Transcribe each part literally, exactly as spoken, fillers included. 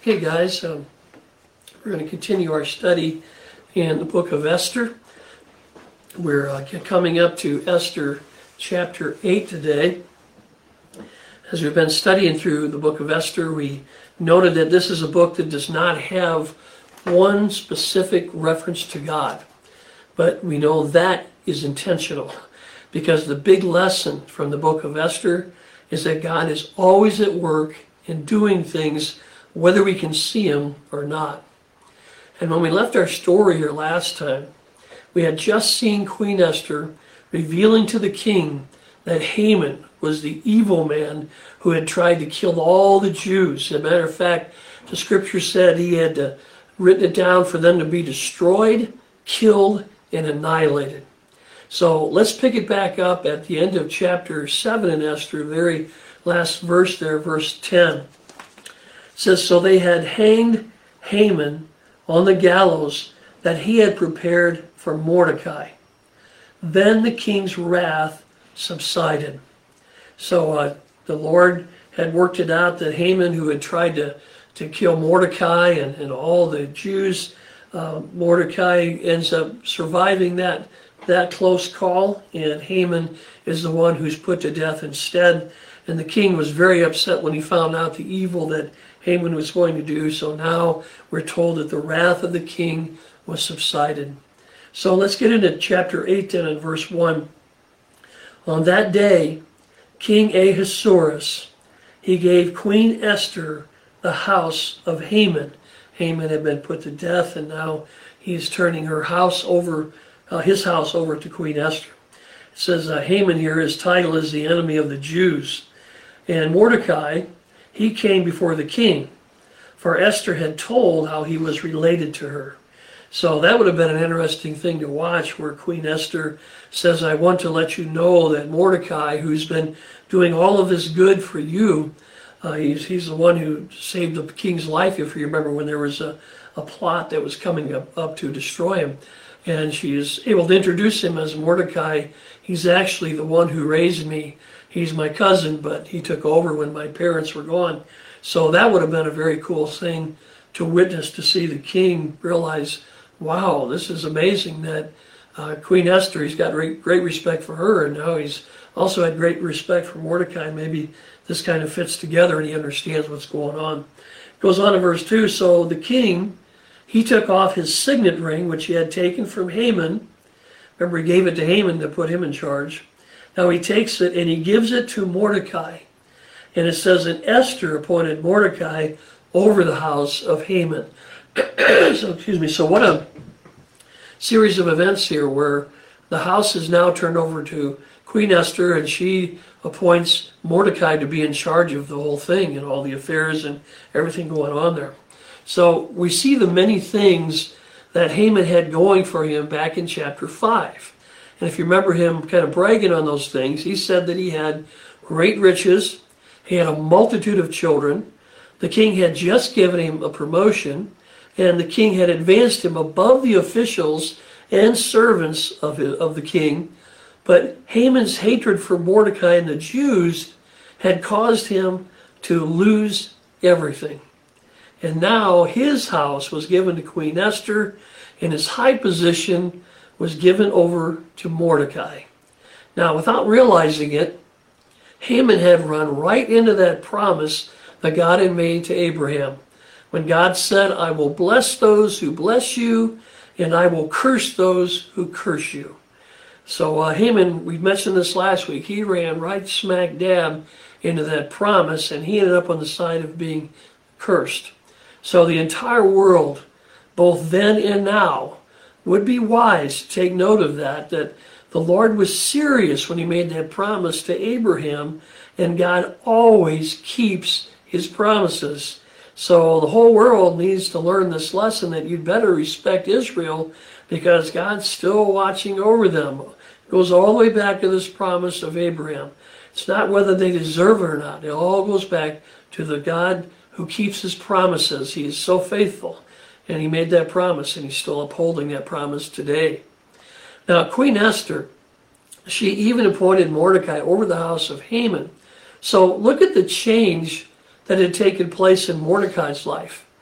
Hey guys, um, we're going to continue our study in the book of Esther. We're uh, coming up to Esther chapter eight today. As we've been studying through the book of Esther, we noted that this is a book that does not have one specific reference to God. But we know that is intentional, because the big lesson from the book of Esther is that God is always at work in doing things whether we can see him or not. And when we left our story here last time, we had just seen Queen Esther revealing to the king that Haman was the evil man who had tried to kill all the Jews. As a matter of fact, the scripture said he had uh, written it down for them to be destroyed, killed, and annihilated. So let's pick it back up at the end of chapter seven in Esther, the very last verse there, verse ten. It says, so they had hanged Haman on the gallows that he had prepared for Mordecai. Then the king's wrath subsided. So uh, the Lord had worked it out that Haman, who had tried to, to kill Mordecai and, and all the Jews, uh, Mordecai ends up surviving that, that close call, and Haman is the one who's put to death instead. And the king was very upset when he found out the evil that Haman was going to do. So now we're told that the wrath of the king was subsided. So let's get into chapter eight then and verse one. On that day, King Ahasuerus, he gave Queen Esther the house of Haman. Haman had been put to death, and now he's turning her house over, uh, his house over to Queen Esther. It says uh, Haman here, his title is the enemy of the Jews. And Mordecai, he came before the king, for Esther had told how he was related to her. So that would have been an interesting thing to watch, where Queen Esther says, I want to let you know that Mordecai, who's been doing all of this good for you, uh, he's, he's the one who saved the king's life, if you remember, when there was a, a plot that was coming up, up to destroy him. And she is able to introduce him as Mordecai. He's actually the one who raised me. He's my cousin, but he took over when my parents were gone. So that would have been a very cool thing to witness, to see the king realize, wow, this is amazing that uh, Queen Esther, he's got great, great respect for her, and now he's also had great respect for Mordecai. Maybe this kind of fits together and he understands what's going on. It goes on in verse two, so the king, he took off his signet ring, which he had taken from Haman. Remember, he gave it to Haman to put him in charge. Now he takes it and he gives it to Mordecai. And it says, and Esther appointed Mordecai over the house of Haman. so, excuse me, so what a series of events here, where the house is now turned over to Queen Esther, and she appoints Mordecai to be in charge of the whole thing and all the affairs and everything going on there. So we see the many things that Haman had going for him back in chapter five. And if you remember him kind of bragging on those things, he said that he had great riches, he had a multitude of children, the king had just given him a promotion, and the king had advanced him above the officials and servants of, his, of the king. But Haman's hatred for Mordecai and the Jews had caused him to lose everything. And now his house was given to Queen Esther, and his high position was given over to Mordecai. Now, without realizing it, Haman had run right into that promise that God had made to Abraham, when God said, I will bless those who bless you, and I will curse those who curse you. So uh, Haman, we mentioned this last week, he ran right smack dab into that promise, and he ended up on the side of being cursed. So the entire world, both then and now, would be wise to take note of that, that the Lord was serious when he made that promise to Abraham, and God always keeps his promises. So the whole world needs to learn this lesson, that you'd better respect Israel, because God's still watching over them. It goes all the way back to this promise of Abraham. It's not whether they deserve it or not. It all goes back to the God who keeps his promises. He is so faithful. And he made that promise, and he's still upholding that promise today. Now, Queen Esther, she even appointed Mordecai over the house of Haman. So look at the change that had taken place in Mordecai's life.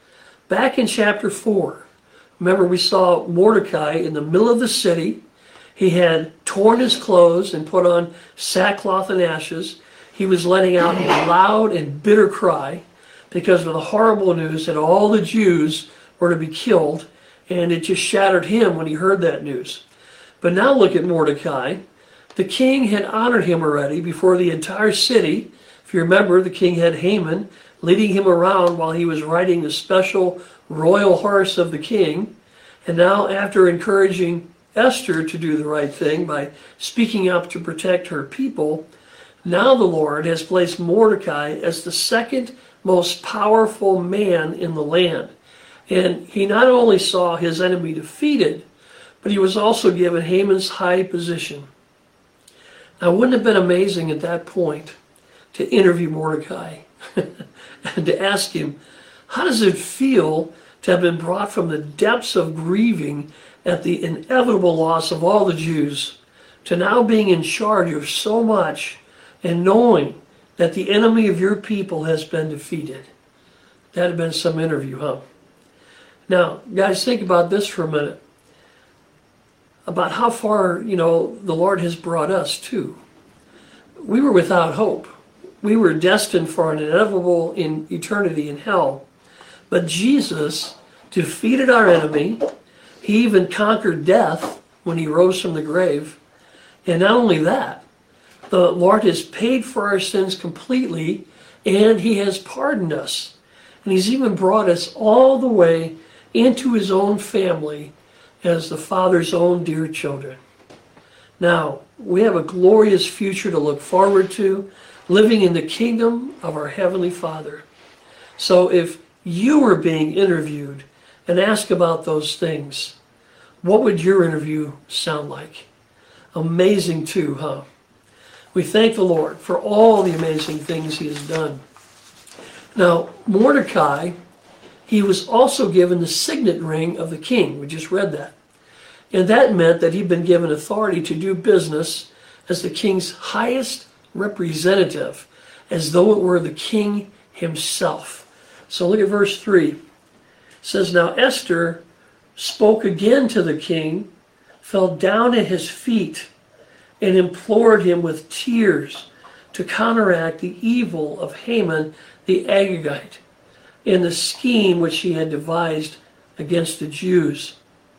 Back in chapter four, remember we saw Mordecai in the middle of the city. He had torn his clothes and put on sackcloth and ashes. He was letting out a loud and bitter cry because of the horrible news that all the Jews were to be killed, and it just shattered him when he heard that news. But now look at Mordecai. The king had honored him already before the entire city. If you remember, the king had Haman leading him around while he was riding the special royal horse of the king. And now, after encouraging Esther to do the right thing by speaking up to protect her people, now the Lord has placed Mordecai as the second most powerful man in the land. And he not only saw his enemy defeated, but he was also given Haman's high position. Now, wouldn't it have been amazing at that point to interview Mordecai and to ask him, how does it feel to have been brought from the depths of grieving at the inevitable loss of all the Jews to now being in charge of so much and knowing that the enemy of your people has been defeated? That had been some interview, huh? Now, guys, think about this for a minute. About how far, you know, the Lord has brought us to. We were without hope. We were destined for an inevitable in eternity in hell. But Jesus defeated our enemy. He even conquered death when he rose from the grave. And not only that, the Lord has paid for our sins completely, and he has pardoned us. And he's even brought us all the way into his own family as the Father's own dear children. Now, we have a glorious future to look forward to, living in the kingdom of our Heavenly Father. So if you were being interviewed and asked about those things, what would your interview sound like? Amazing too, huh? We thank the Lord for all the amazing things he has done. Now, Mordecai, he was also given the signet ring of the king. We just read that. And that meant that he'd been given authority to do business as the king's highest representative, as though it were the king himself. So look at verse three. It says, now Esther spoke again to the king, fell down at his feet, and implored him with tears to counteract the evil of Haman the Agagite in the scheme which he had devised against the Jews.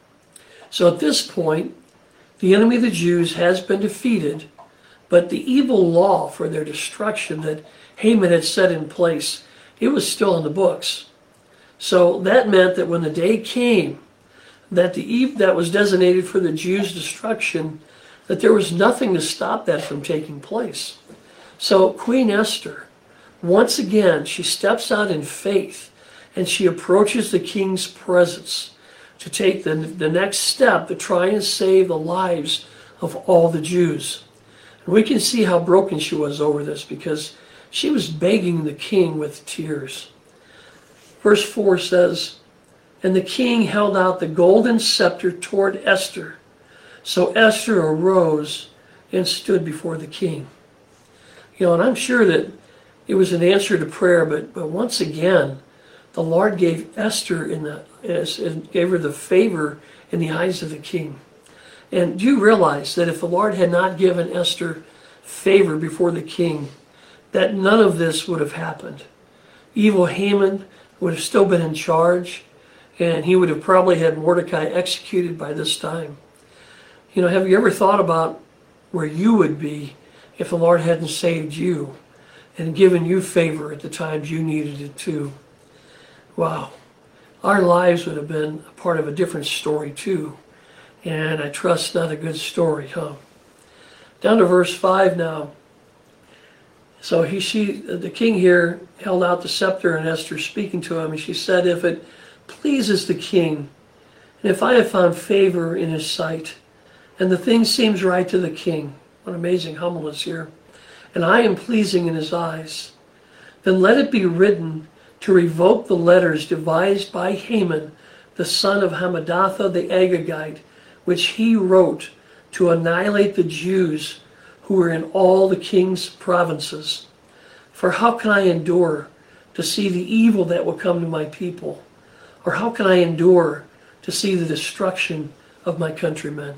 So at this point, the enemy of the Jews has been defeated, but the evil law for their destruction that Haman had set in place, it was still in the books. So that meant that when the day came that the eve that was designated for the Jews' destruction, that there was nothing to stop that from taking place. So Queen Esther, once again, she steps out in faith and she approaches the king's presence to take the, the next step to try and save the lives of all the Jews. And we can see how broken she was over this because she was begging the king with tears. Verse four says, and the king held out the golden scepter toward Esther. So Esther arose and stood before the king. You know, and I'm sure that it was an answer to prayer, but, but once again, the Lord gave Esther in the as, and gave her the favor in the eyes of the king. And do you realize that if the Lord had not given Esther favor before the king, that none of this would have happened? Evil Haman would have still been in charge, and he would have probably had Mordecai executed by this time. You know, have you ever thought about where you would be if the Lord hadn't saved you and given you favor at the times you needed it too? Wow. Our lives would have been a part of a different story too. And I trust not a good story, huh? Down to verse five now. So he, she, the king here held out the scepter, and Esther speaking to him, and she said, if it pleases the king, and if I have found favor in his sight, and the thing seems right to the king, what amazing humbleness here, and I am pleasing in his eyes, then let it be written to revoke the letters devised by Haman, the son of Hammedatha the Agagite, which he wrote to annihilate the Jews who were in all the king's provinces. For how can I endure to see the evil that will come to my people? Or how can I endure to see the destruction of my countrymen?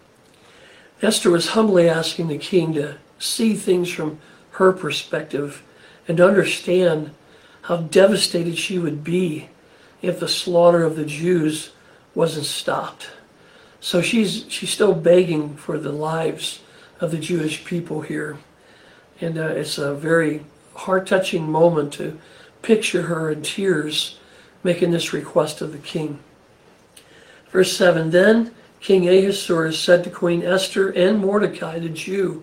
Esther was humbly asking the king to see things from her perspective and to understand how devastated she would be if the slaughter of the Jews wasn't stopped. So she's she's still begging for the lives of the Jewish people here. And uh, it's a very heart-touching moment to picture her in tears making this request of the king. Verse seven, then King Ahasuerus said to Queen Esther and Mordecai the Jew,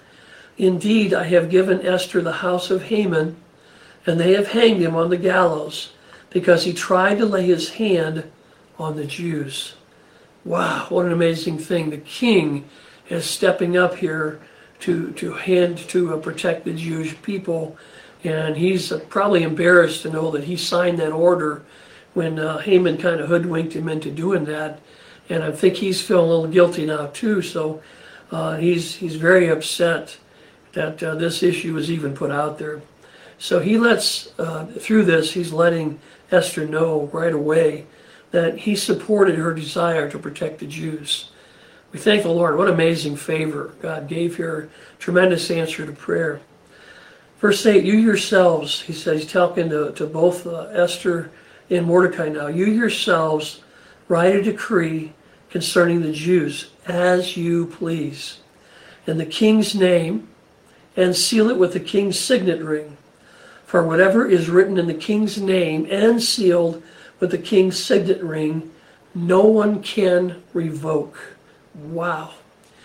indeed, I have given Esther the house of Haman, and they have hanged him on the gallows, because he tried to lay his hand on the Jews. Wow, what an amazing thing. The king is stepping up here to, to hand to uh, protect the Jewish people, and he's uh, probably embarrassed to know that he signed that order when uh, Haman kind of hoodwinked him into doing that. And I think he's feeling a little guilty now too, so uh, he's, he's very upset that uh, this issue was even put out there. So he lets, uh, through this, he's letting Esther know right away that he supported her desire to protect the Jews. We thank the Lord. What amazing favor God gave here. Tremendous answer to prayer. Verse eight, you yourselves, he says, he's talking to, to both uh, Esther and Mordecai now, you yourselves write a decree concerning the Jews as you please, in the king's name, and seal it with the king's signet ring. For whatever is written in the king's name and sealed with the king's signet ring, no one can revoke. Wow.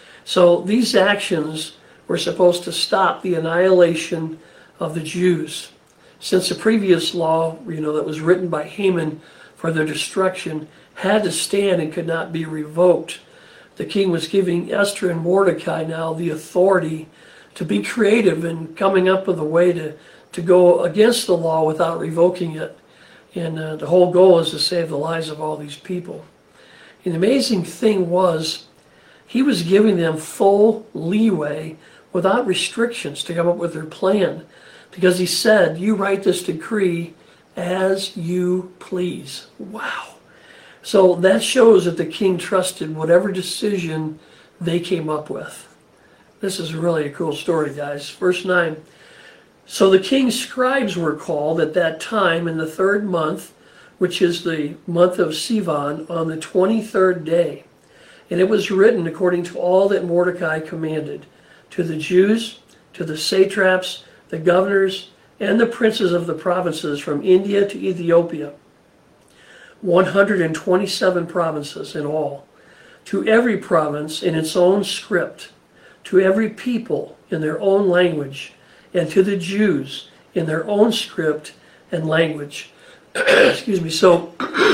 So these actions were supposed to stop the annihilation of the Jews. Since the previous law, you know, that was written by Haman for their destruction had to stand and could not be revoked, the king was giving Esther and Mordecai now the authority to be creative in coming up with a way to, to go against the law without revoking it. And uh, the whole goal is to save the lives of all these people. And the amazing thing was, he was giving them full leeway without restrictions to come up with their plan. Because he said, you write this decree as you please. Wow. So that shows that the king trusted whatever decision they came up with. This is really a cool story, guys. Verse nine. So the king's scribes were called at that time in the third month, which is the month of Sivan, on the twenty-third day. And it was written according to all that Mordecai commanded, to the Jews, to the satraps, the governors, and the princes of the provinces from India to Ethiopia, one hundred twenty-seven provinces in all, to every province in its own script, to every people in their own language, and to the Jews in their own script and language. Excuse me. So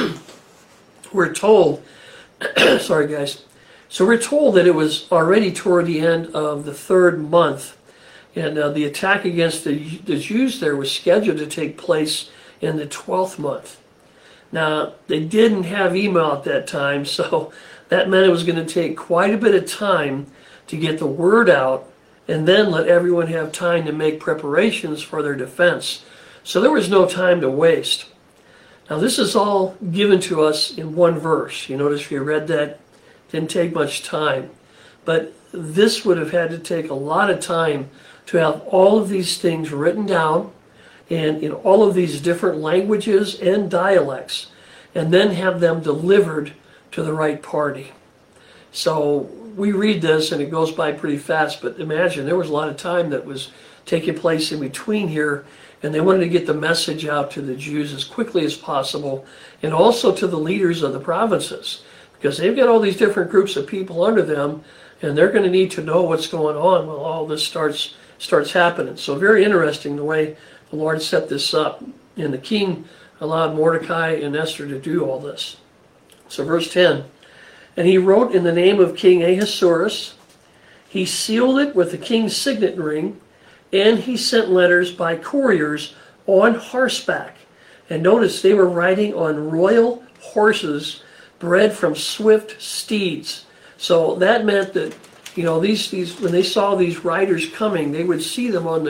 we're told, sorry guys, so we're told that it was already toward the end of the third month, and uh, the attack against the, the Jews there was scheduled to take place in the twelfth month. Now, they didn't have email at that time, so that meant it was going to take quite a bit of time to get the word out and then let everyone have time to make preparations for their defense. So there was no time to waste. Now, this is all given to us in one verse. You notice if you read that, didn't take much time. But this would have had to take a lot of time to have all of these things written down and in all of these different languages and dialects, and then have them delivered to the right party. So we read this and it goes by pretty fast, but imagine there was a lot of time that was taking place in between here, and they wanted to get the message out to the Jews as quickly as possible, and also to the leaders of the provinces, because they've got all these different groups of people under them, and they're going to need to know what's going on when all this starts starts happening. So very interesting the way the Lord set this up, and the king allowed Mordecai and Esther to do all this. So verse ten, and he wrote in the name of King Ahasuerus, he sealed it with the king's signet ring, and he sent letters by couriers on horseback. And notice they were riding on royal horses bred from swift steeds. So that meant that, you know, these, these when they saw these riders coming, they would see them on the,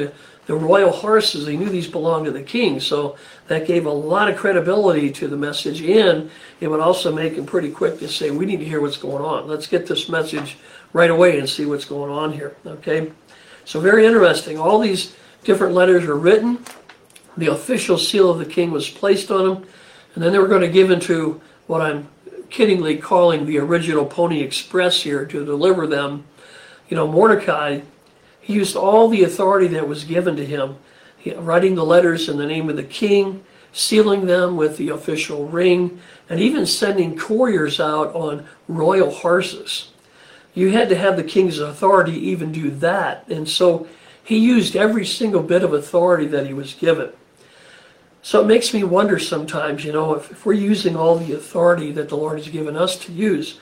the royal horses, they knew these belonged to the king, so that gave a lot of credibility to the message, and it would also make them pretty quick to say, we need to hear what's going on. Let's get this message right away and see what's going on here, okay? So very interesting. All these different letters are written. The official seal of the king was placed on them, and then they were going to give into what I'm kiddingly calling the original Pony Express here to deliver them. You know, Mordecai, he used all the authority that was given to him, he, writing the letters in the name of the king, sealing them with the official ring, and even sending couriers out on royal horses. You had to have the king's authority to even do that, and so he used every single bit of authority that he was given. So it makes me wonder sometimes, you know, if, if we're using all the authority that the Lord has given us to use,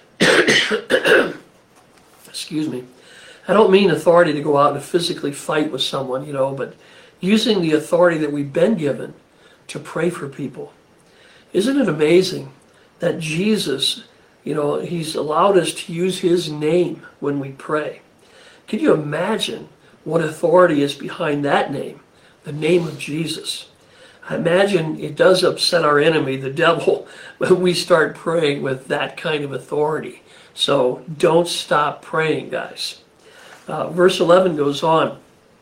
excuse me, I don't mean authority to go out and physically fight with someone, you know, but using the authority that we've been given to pray for people. Isn't it amazing that Jesus, you know, he's allowed us to use his name when we pray? Can you imagine what authority is behind that name, the name of Jesus? I imagine it does upset our enemy, the devil, when we start praying with that kind of authority. So don't stop praying, guys. Uh, verse eleven goes on.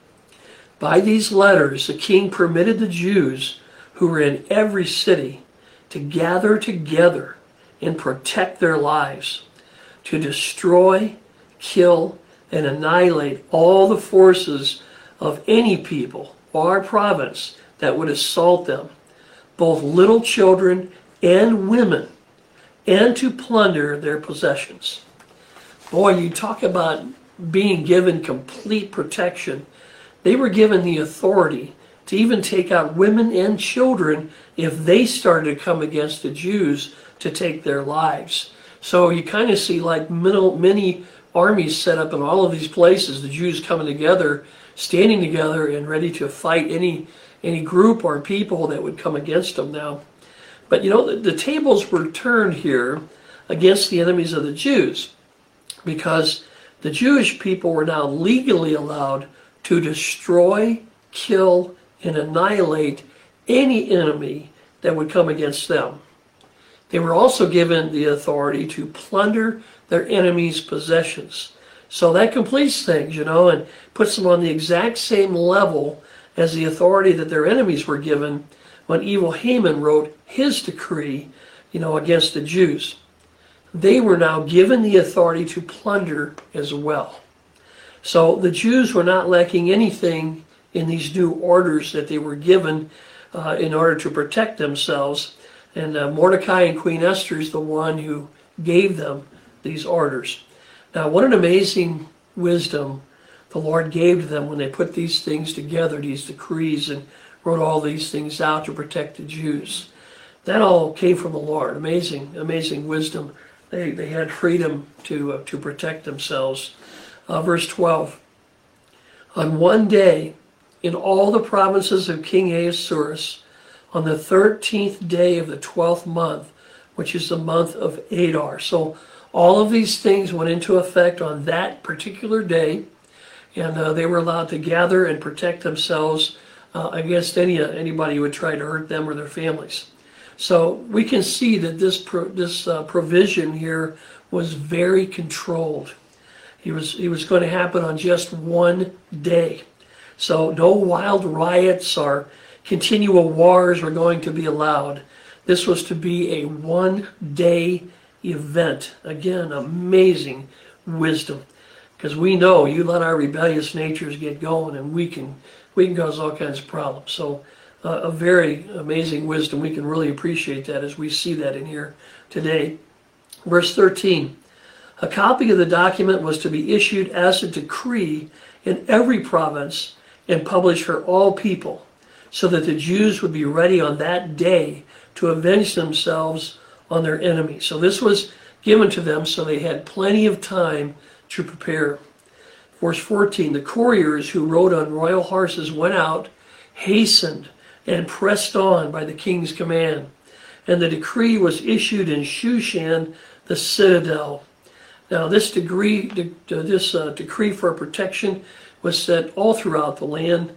By these letters, the king permitted the Jews who were in every city to gather together and protect their lives, to destroy, kill, and annihilate all the forces of any people or province that would assault them, both little children and women, and to plunder their possessions. Boy, you talk about being given complete protection. They were given the authority to even take out women and children if they started to come against the Jews to take their lives. So you kind of see like many armies set up in all of these places, the Jews coming together, standing together and ready to fight any any group or people that would come against them now. But you know, the, the tables were turned here against the enemies of the Jews, because the Jewish people were now legally allowed to destroy, kill, and annihilate any enemy that would come against them. They were also given the authority to plunder their enemies' possessions. So that completes things, you know, and puts them on the exact same level as the authority that their enemies were given when evil Haman wrote his decree, you know, against the Jews. They were now given the authority to plunder as well. So the Jews were not lacking anything in these new orders that they were given uh, in order to protect themselves. And uh, Mordecai and Queen Esther is the one who gave them these orders. Now, what an amazing wisdom the Lord gave to them when they put these things together, these decrees, and wrote all these things out to protect the Jews. That all came from the Lord. Amazing, amazing wisdom. They, they had freedom to, uh, to protect themselves. Uh, verse twelve. On one day, in all the provinces of King Ahasuerus, on the thirteenth day of the twelfth month, which is the month of Adar. So all of these things went into effect on that particular day, and uh, they were allowed to gather and protect themselves uh, against any uh, anybody who would try to hurt them or their families. So we can see that this pro this uh, provision here was very controlled. He was he was going to happen on just one day. So no wild riots or continual wars were going to be allowed. This was to be a one-day event. Again, amazing wisdom. Because we know you let our rebellious natures get going and we can we can cause all kinds of problems. So uh, a very amazing wisdom. We can really appreciate that as we see that in here today. Verse thirteen. A copy of the document was to be issued as a decree in every province and published for all people, so that the Jews would be ready on that day to avenge themselves on their enemies. So this was given to them so they had plenty of time to prepare. Verse fourteen, the couriers who rode on royal horses went out, hastened, and pressed on by the king's command. And the decree was issued in Shushan, the citadel. Now this degree, this uh, decree for protection was set all throughout the land.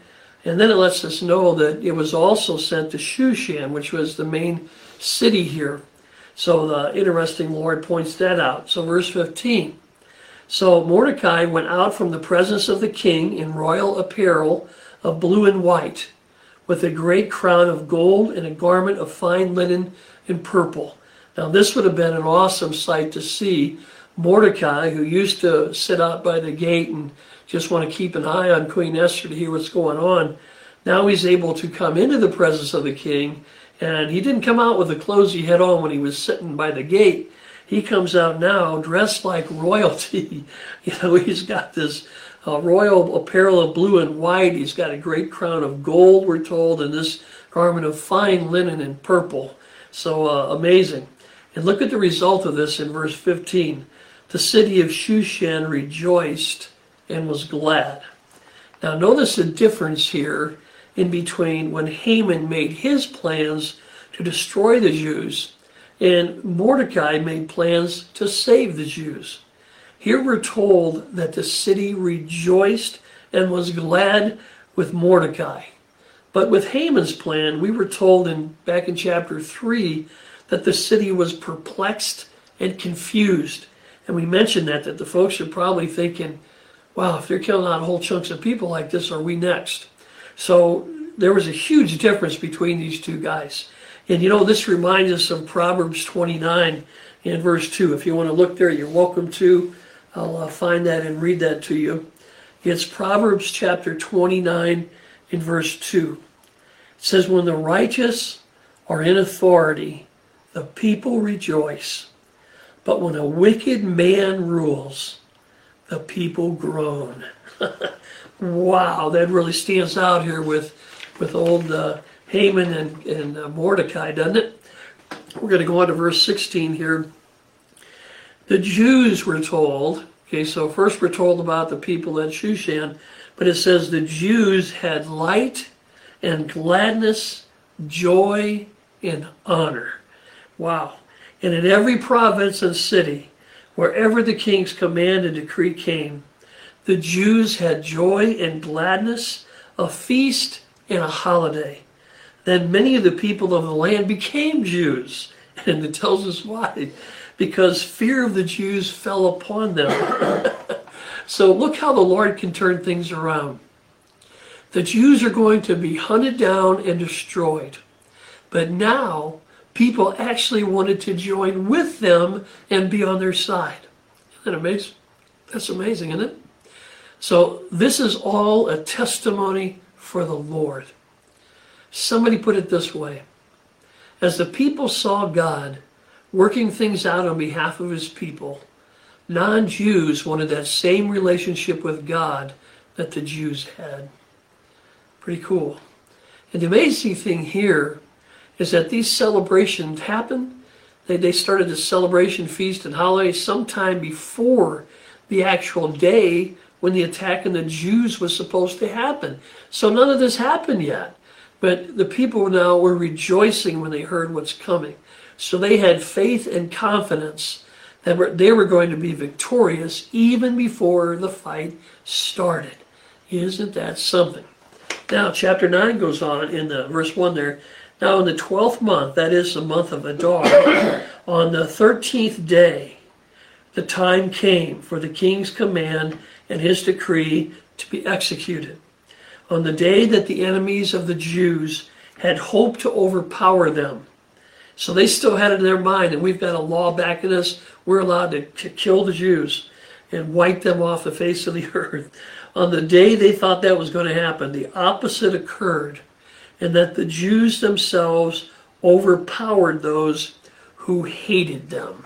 And then it lets us know that it was also sent to Shushan, which was the main city here. So the interesting Lord points that out. So verse fifteen. So Mordecai went out from the presence of the king in royal apparel of blue and white, with a great crown of gold and a garment of fine linen and purple. Now this would have been an awesome sight to see. Mordecai, who used to sit out by the gate and just want to keep an eye on Queen Esther to hear what's going on, now he's able to come into the presence of the king, and he didn't come out with the clothes he had on when he was sitting by the gate. He comes out now dressed like royalty. You know, he's got this uh, royal apparel of blue and white. He's got a great crown of gold, we're told, and this garment of fine linen and purple. So uh, amazing. And look at the result of this in verse fifteen. The city of Shushan rejoiced and was glad. Now notice the difference here in between when Haman made his plans to destroy the Jews and Mordecai made plans to save the Jews. Here we're told that the city rejoiced and was glad with Mordecai. But with Haman's plan, we were told in back in chapter three that the city was perplexed and confused. And we mentioned that, that the folks are probably thinking, wow, if they're killing out whole chunks of people like this, are we next? So there was a huge difference between these two guys. And you know, this reminds us of Proverbs twenty-nine in verse two. If you want to look there, you're welcome to. I'll uh, find that and read that to you. It's Proverbs chapter twenty-nine in verse two. It says, when the righteous are in authority, the people rejoice. But when a wicked man rules, the people groan. Wow, that really stands out here with, with old uh, Haman and, and uh, Mordecai, doesn't it? We're going to go on to verse sixteen here. The Jews were told, okay, so first we're told about the people at Shushan, but it says the Jews had light and gladness, joy and honor. Wow. And in every province and city, wherever the king's command and decree came, the Jews had joy and gladness, a feast and a holiday. Then many of the people of the land became Jews. And it tells us why. Because fear of the Jews fell upon them. So look how the Lord can turn things around. The Jews are going to be hunted down and destroyed. But now, people actually wanted to join with them and be on their side. Isn't that amazing? That's amazing, isn't it? So this is all a testimony for the Lord. Somebody put it this way. As the people saw God working things out on behalf of his people, non-Jews wanted that same relationship with God that the Jews had. Pretty cool. And the amazing thing here is that these celebrations happened. They, they started the celebration, feast, and holiday sometime before the actual day when the attack on the Jews was supposed to happen. So none of this happened yet. But the people now were rejoicing when they heard what's coming. So they had faith and confidence that they were going to be victorious even before the fight started. Isn't that something? Now, chapter nine goes on in the verse one there. Now, in the twelfth month, that is the month of Adar, on the thirteenth day, the time came for the king's command and his decree to be executed. On the day that the enemies of the Jews had hoped to overpower them. So they still had it in their mind, and we've got a law backing us. We're allowed to, to kill the Jews and wipe them off the face of the earth. On the day they thought that was going to happen, the opposite occurred, and that the Jews themselves overpowered those who hated them.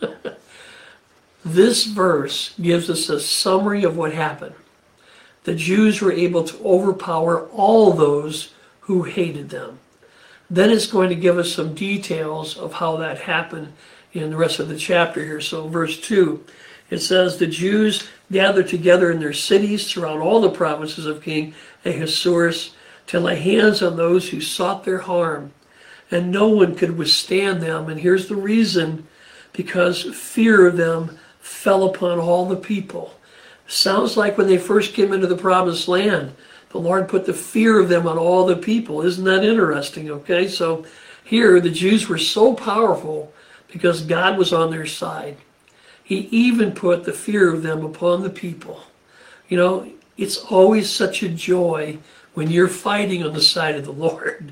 This verse gives us a summary of what happened. The Jews were able to overpower all those who hated them. Then it's going to give us some details of how that happened in the rest of the chapter here. So verse two, it says, the Jews gathered together in their cities throughout all the provinces of King Ahasuerus to lay hands on those who sought their harm. And no one could withstand them. And here's the reason, because fear of them fell upon all the people. Sounds like when they first came into the promised land, the Lord put the fear of them on all the people. Isn't that interesting? Okay, so here the Jews were so powerful because God was on their side. He even put the fear of them upon the people. You know, it's always such a joy when you're fighting on the side of the Lord.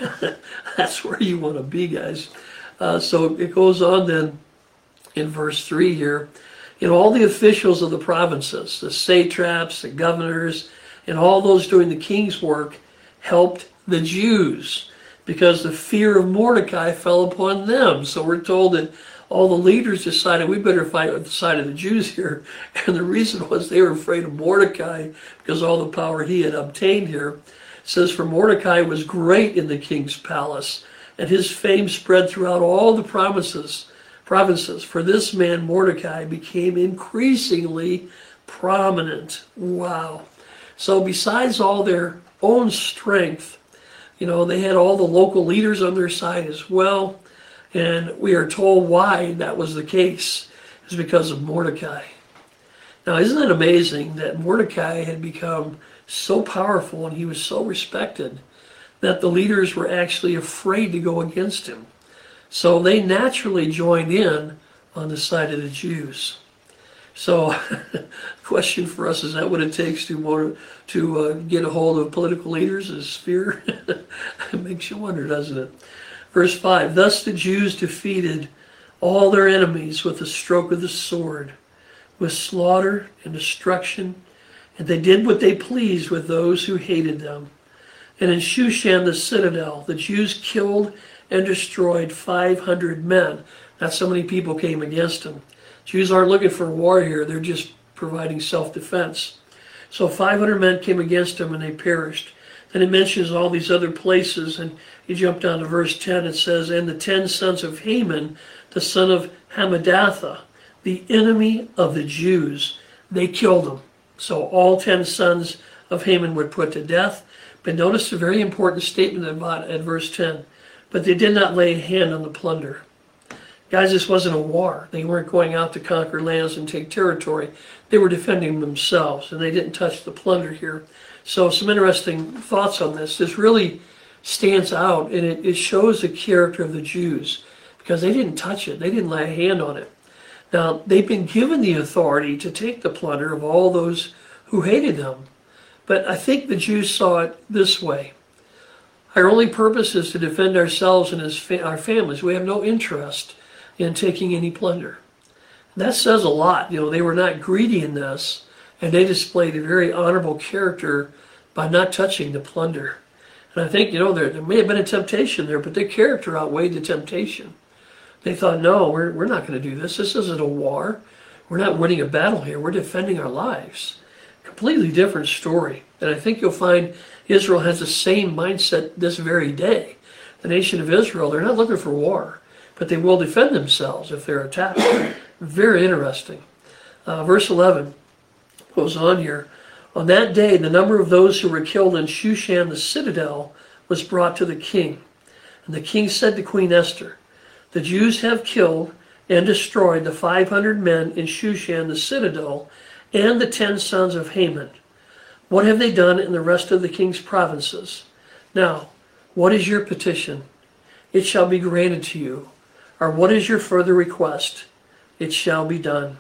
That's where you want to be, guys. Uh, so it goes on then in verse three here. And all the officials of the provinces, the satraps, the governors, and all those doing the king's work helped the Jews because the fear of Mordecai fell upon them. So we're told that all the leaders decided we better fight on the side of the Jews here. And the reason was they were afraid of Mordecai because all the power he had obtained here. It says, for Mordecai was great in the king's palace, and his fame spread throughout all the provinces. provinces. For this man, Mordecai, became increasingly prominent. Wow. So besides all their own strength, you know, they had all the local leaders on their side as well. And we are told why that was the case. It's because of Mordecai. Now, isn't it amazing that Mordecai had become so powerful and he was so respected that the leaders were actually afraid to go against him? So they naturally joined in on the side of the Jews. So, question for us, is that what it takes to more, to uh, get a hold of political leaders, is fear? It makes you wonder, doesn't it? Verse five, thus the Jews defeated all their enemies with the stroke of the sword, with slaughter and destruction, and they did what they pleased with those who hated them. And in Shushan the citadel, the Jews killed and destroyed five hundred men. That's how many people came against them. Jews aren't looking for war here, they're just providing self-defense. So five hundred men came against them and they perished. Then it mentions all these other places, and you jump down to verse ten, it says, and the ten sons of Haman, the son of Hammedatha, the enemy of the Jews, they killed them. So all ten sons of Haman were put to death. But notice a very important statement about at verse ten. But they did not lay a hand on the plunder. Guys, this wasn't a war. They weren't going out to conquer lands and take territory. They were defending themselves, and they didn't touch the plunder here. So some interesting thoughts on this. This really stands out, and it, it shows the character of the Jews because they didn't touch it. They didn't lay a hand on it. Now, they've been given the authority to take the plunder of all those who hated them. But I think the Jews saw it this way. Our only purpose is to defend ourselves and fa- our families. We have no interest in taking any plunder. That says a lot. You know, they were not greedy in this, and they displayed a very honorable character by not touching the plunder. And I think, you know, there, there may have been a temptation there, but their character outweighed the temptation. They thought, no, we're, we're not going to do this. This isn't a war. We're not winning a battle here. We're defending our lives. Completely different story. And I think you'll find Israel has the same mindset this very day. The nation of Israel, they're not looking for war, but they will defend themselves if they're attacked. Very interesting. Uh, verse eleven goes on here. On that day, the number of those who were killed in Shushan the citadel was brought to the king. And the king said to Queen Esther, the Jews have killed and destroyed the five hundred men in Shushan the citadel and the ten sons of Haman. What have they done in the rest of the king's provinces? Now, what is your petition? It shall be granted to you. Or what is your further request? It shall be done.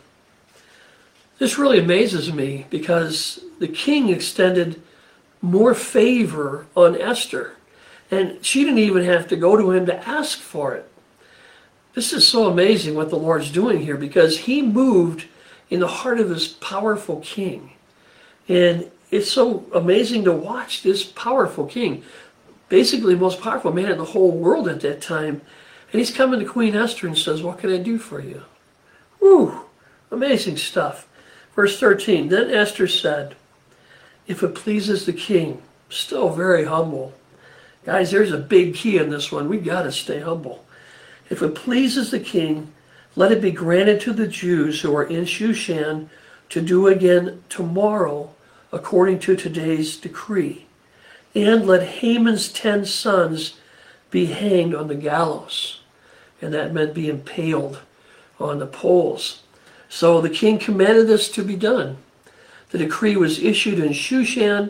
This really amazes me because the king extended more favor on Esther, and she didn't even have to go to him to ask for it. This is so amazing what the Lord's doing here because he moved in the heart of this powerful king. And it's so amazing to watch this powerful king, basically the most powerful man in the whole world at that time. And he's coming to Queen Esther and says, what can I do for you? Whew, amazing stuff. Verse thirteen, then Esther said, if it pleases the king, still very humble. Guys, there's a big key in this one. We've got to stay humble. If it pleases the king, let it be granted to the Jews who are in Shushan to do again tomorrow according to today's decree. And let Haman's ten sons be hanged on the gallows. And that meant be impaled on the poles. So the king commanded this to be done. The decree was issued in Shushan,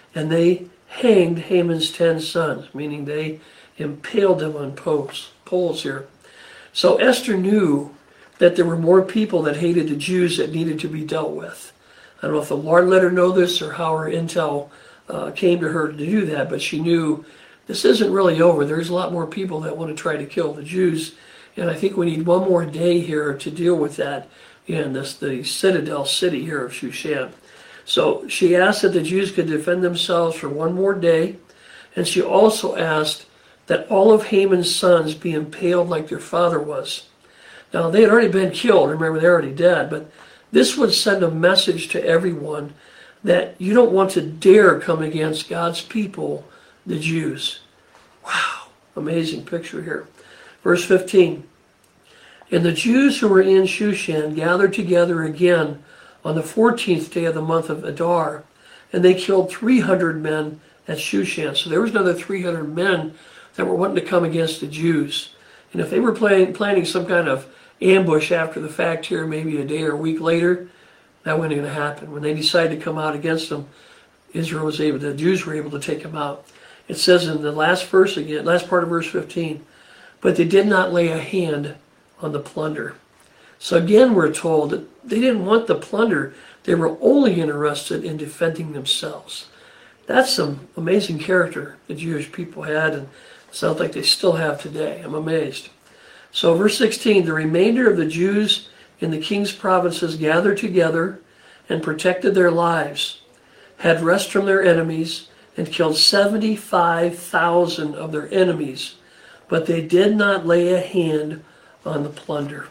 and they hanged Haman's ten sons, meaning they impaled them on poles, poles here. So Esther knew that there were more people that hated the Jews that needed to be dealt with. I don't know if the Lord let her know this or how her intel uh, came to her to do that, but she knew this isn't really over. There's a lot more people that want to try to kill the Jews, and I think we need one more day here to deal with that in this, the citadel city here of Shushan. So she asked that the Jews could defend themselves for one more day, and she also asked that all of Haman's sons be impaled like their father was. Now, they had already been killed. Remember, they're already dead, but this would send a message to everyone that you don't want to dare come against God's people, the Jews. Wow, amazing picture here. Verse fifteen. And the Jews who were in Shushan gathered together again on the fourteenth day of the month of Adar, and they killed three hundred men at Shushan. So there was another three hundred men that were wanting to come against the Jews. And if they were planning, planning some kind of ambush after the fact here, maybe a day or a week later, that wasn't going to happen. When they decided to come out against them, Israel was able, the Jews were able to take them out. It says in the last verse again, last part of verse fifteen, but they did not lay a hand on the plunder. So again, we're told that they didn't want the plunder. They were only interested in defending themselves. That's some amazing character the Jewish people had, and it sounds like they still have today. I'm amazed. So verse sixteen, the remainder of the Jews in the king's provinces gathered together and protected their lives, had rest from their enemies, and killed seventy-five thousand of their enemies, but they did not lay a hand on the plunder.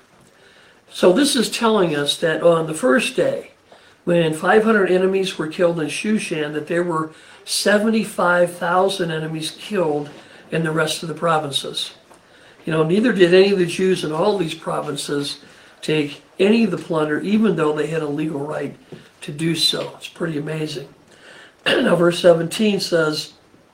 So this is telling us that on the first day, when five hundred enemies were killed in Shushan, that there were seventy-five thousand enemies killed in the rest of the provinces. You know, neither did any of the Jews in all these provinces take any of the plunder, even though they had a legal right to do so. It's pretty amazing. Now verse seventeen says,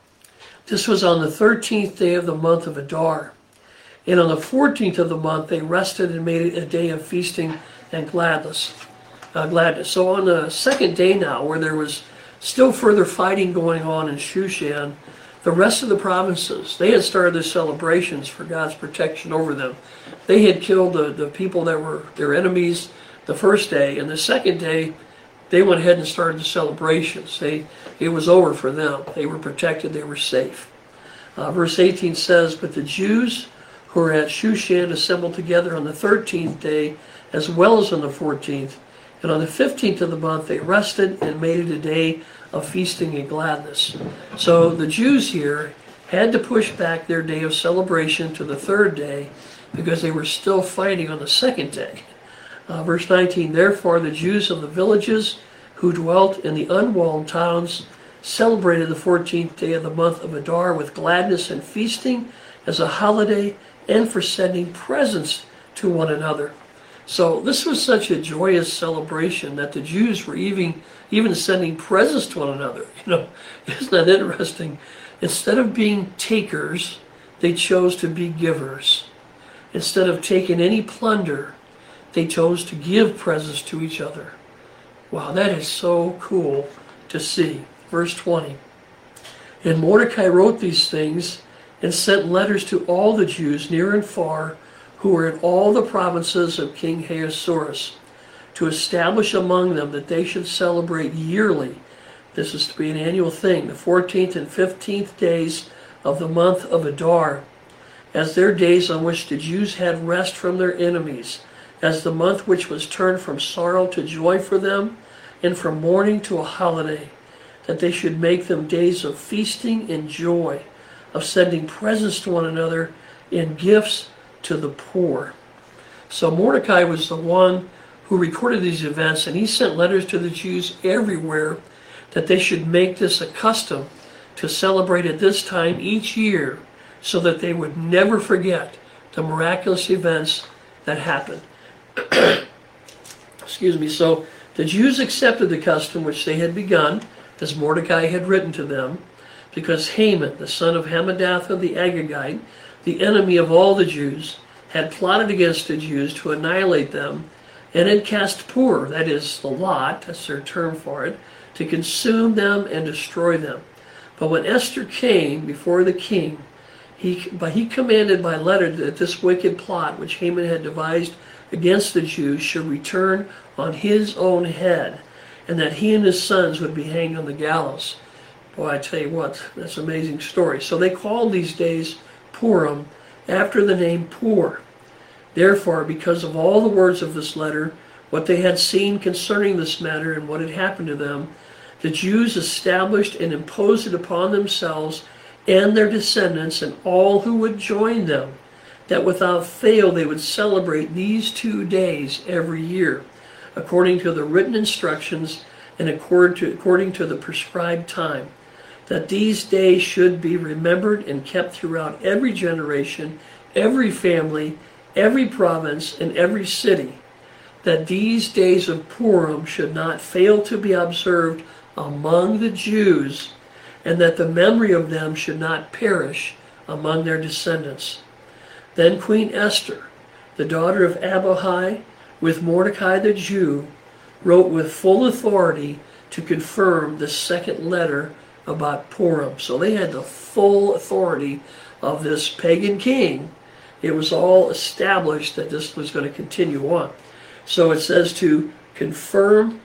this was on the thirteenth day of the month of Adar. And on the fourteenth of the month, they rested and made it a day of feasting and gladness. Uh, gladness. So on the second day now, where there was still further fighting going on in Shushan, the rest of the provinces, they had started their celebrations for God's protection over them. They had killed the, the people that were their enemies the first day, and the second day, they went ahead and started the celebrations. They, it was over for them. They were protected. They were safe. Uh, verse eighteen says, but the Jews who were at Shushan assembled together on the thirteenth day, as well as on the fourteenth. And on the fifteenth of the month, they rested and made it a day of feasting and gladness. So the Jews here had to push back their day of celebration to the third day because they were still fighting on the second day. Uh, verse nineteen, therefore the Jews of the villages who dwelt in the unwalled towns celebrated the fourteenth day of the month of Adar with gladness and feasting as a holiday, and for sending presents to one another. So this was such a joyous celebration that the Jews were even, even sending presents to one another. You know, isn't that interesting? Instead of being takers, they chose to be givers. Instead of taking any plunder, they chose to give presents to each other. Wow, that is so cool to see. Verse twenty. And Mordecai wrote these things and sent letters to all the Jews near and far who were in all the provinces of King Ahasuerus, to establish among them that they should celebrate yearly, this is to be an annual thing, the fourteenth and fifteenth days of the month of Adar, as their days on which the Jews had rest from their enemies, as the month which was turned from sorrow to joy for them, and from mourning to a holiday, that they should make them days of feasting and joy, of sending presents to one another and gifts to the poor. So Mordecai was the one who recorded these events, and he sent letters to the Jews everywhere that they should make this a custom to celebrate at this time each year so that they would never forget the miraculous events that happened. Excuse me. So the Jews accepted the custom which they had begun, as Mordecai had written to them, because Haman, the son of Hammedatha the Agagite, the enemy of all the Jews, had plotted against the Jews to annihilate them, and had cast Pur, that is the lot, that's their term for it, to consume them and destroy them. But when Esther came before the king, he, but he commanded by letter that this wicked plot which Haman had devised against the Jews should return on his own head, and that he and his sons would be hanged on the gallows. Boy, I tell you what, that's an amazing story. So they called these days Purim, after the name Pur. Therefore, because of all the words of this letter, what they had seen concerning this matter and what had happened to them, the Jews established and imposed it upon themselves and their descendants and all who would join them, that without fail they would celebrate these two days every year, according to the written instructions and according to, according to the prescribed time, that these days should be remembered and kept throughout every generation, every family, every province, and every city, that these days of Purim should not fail to be observed among the Jews, and that the memory of them should not perish among their descendants. Then Queen Esther, the daughter of Abihai, with Mordecai the Jew, wrote with full authority to confirm the second letter about Purim. So they had the full authority of this pagan king. It was all established that this was going to continue on. So it says to confirm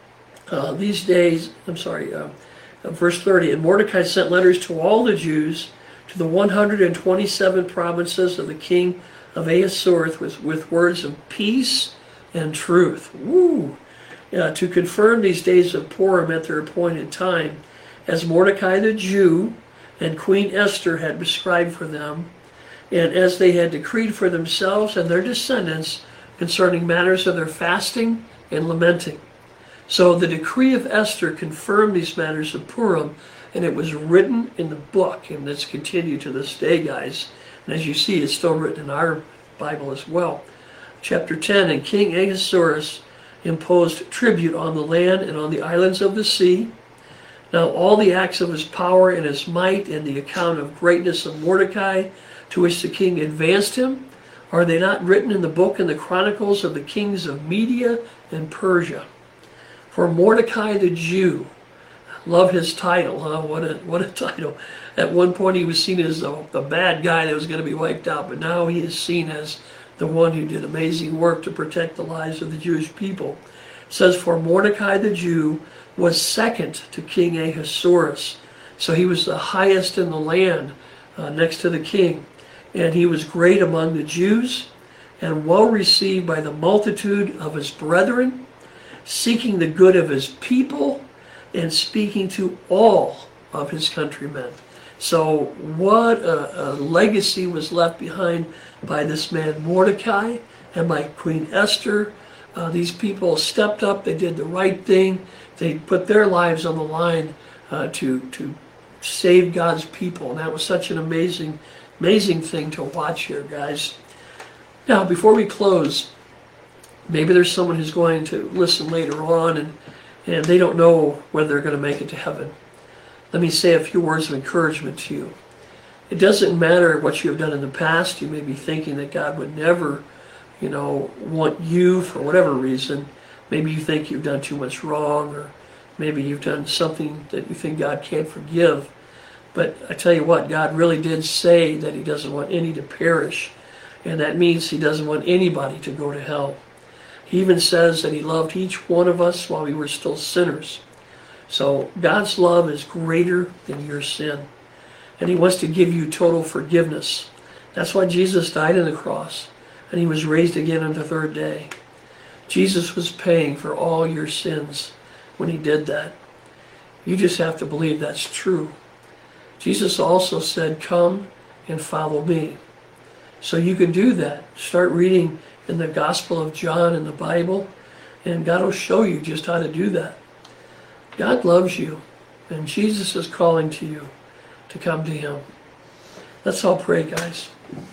uh, these days, I'm sorry, uh, uh, verse thirty, and Mordecai sent letters to all the Jews, to the one hundred twenty-seven provinces of the king of Ahasuerus, with, with words of peace and truth. Woo! Uh, to confirm these days of Purim at their appointed time, as Mordecai the Jew and Queen Esther had prescribed for them, and as they had decreed for themselves and their descendants concerning matters of their fasting and lamenting. So the decree of Esther confirmed these matters of Purim, and it was written in the book, and it's continued to this day, guys. And as you see, it's still written in our Bible as well. Chapter ten, and King Ahasuerus imposed tribute on the land and on the islands of the sea. Now all the acts of his power and his might, and the account of greatness of Mordecai, to which the king advanced him, are they not written in the book and the chronicles of the kings of Media and Persia? For Mordecai the Jew, love his title, huh? What a, what a title. At one point he was seen as the, the bad guy that was going to be wiped out, but now he is seen as the one who did amazing work to protect the lives of the Jewish people. It says, for Mordecai the Jew was second to King Ahasuerus. So he was the highest in the land, uh, next to the king. And he was great among the Jews, and well received by the multitude of his brethren, seeking the good of his people, and speaking to all of his countrymen. So what a, a legacy was left behind by this man Mordecai and by Queen Esther. Uh, these people stepped up, they did the right thing, they put their lives on the line uh, to, to save God's people. And that was such an amazing, amazing thing to watch here, guys. Now, before we close, maybe there's someone who's going to listen later on and, and they don't know whether they're going to make it to heaven. Let me say a few words of encouragement to you. It doesn't matter what you have done in the past. You may be thinking that God would never, you know, want you for whatever reason. Maybe you think you've done too much wrong, or maybe you've done something that you think God can't forgive. But I tell you what, God really did say that he doesn't want any to perish. And that means he doesn't want anybody to go to hell. He even says that he loved each one of us while we were still sinners. So God's love is greater than your sin. And he wants to give you total forgiveness. That's why Jesus died on the cross. And he was raised again on the third day. Jesus was paying for all your sins when he did that. You just have to believe that's true. Jesus also said, come and follow me. So you can do that. Start reading in the Gospel of John in the Bible, and God will show you just how to do that. God loves you, and Jesus is calling to you to come to him. Let's all pray, guys.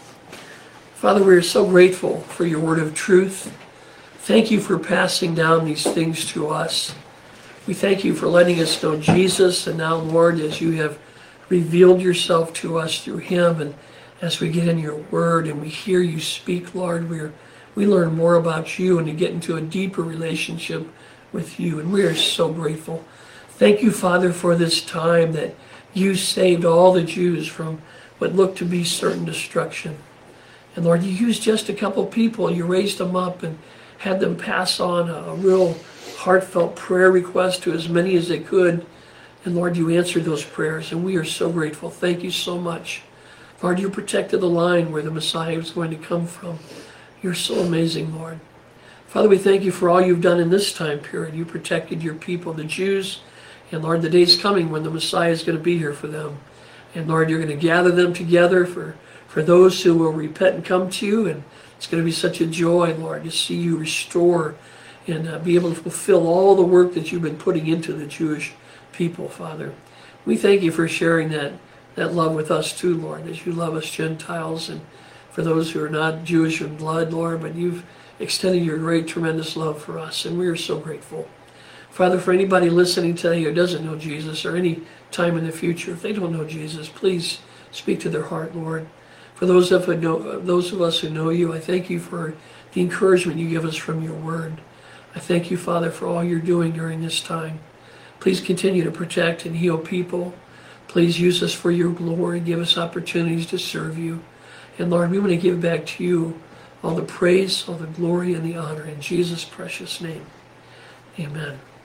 Father, we are so grateful for your word of truth. Thank you for passing down these things to us. We thank you for letting us know Jesus, and now, Lord, as you have revealed yourself to us through him, and as we get in your word and we hear you speak, Lord, we're, we learn more about you and to get into a deeper relationship with you, and we are so grateful. Thank you, Father, for this time that you saved all the Jews from what looked to be certain destruction. And Lord, you used just a couple people. You raised them up and had them pass on a, a real heartfelt prayer request to as many as they could. And Lord, you answered those prayers, and we are so grateful. Thank you so much. Lord, you protected the line where the Messiah was going to come from. You're so amazing, Lord. Father, we thank you for all you've done in this time period. You protected your people, the Jews. And Lord, the day's coming when the Messiah is going to be here for them. And Lord, you're going to gather them together for, for those who will repent and come to you. And it's going to be such a joy, Lord, to see you restore and uh, be able to fulfill all the work that you've been putting into the Jewish people, Father. We thank you for sharing that, that love with us too, Lord, as you love us Gentiles and for those who are not Jewish in blood, Lord, but you've extended your great, tremendous love for us, and we are so grateful. Father, for anybody listening today who doesn't know Jesus or any time in the future, if they don't know Jesus, please speak to their heart, Lord. For those of, know, those of us who know you, I thank you for the encouragement you give us from your word. I thank you, Father, for all you're doing during this time. Please continue to protect and heal people. Please use us for your glory. Give us opportunities to serve you. And Lord, we want to give back to you all the praise, all the glory, and the honor in Jesus' precious name. Amen.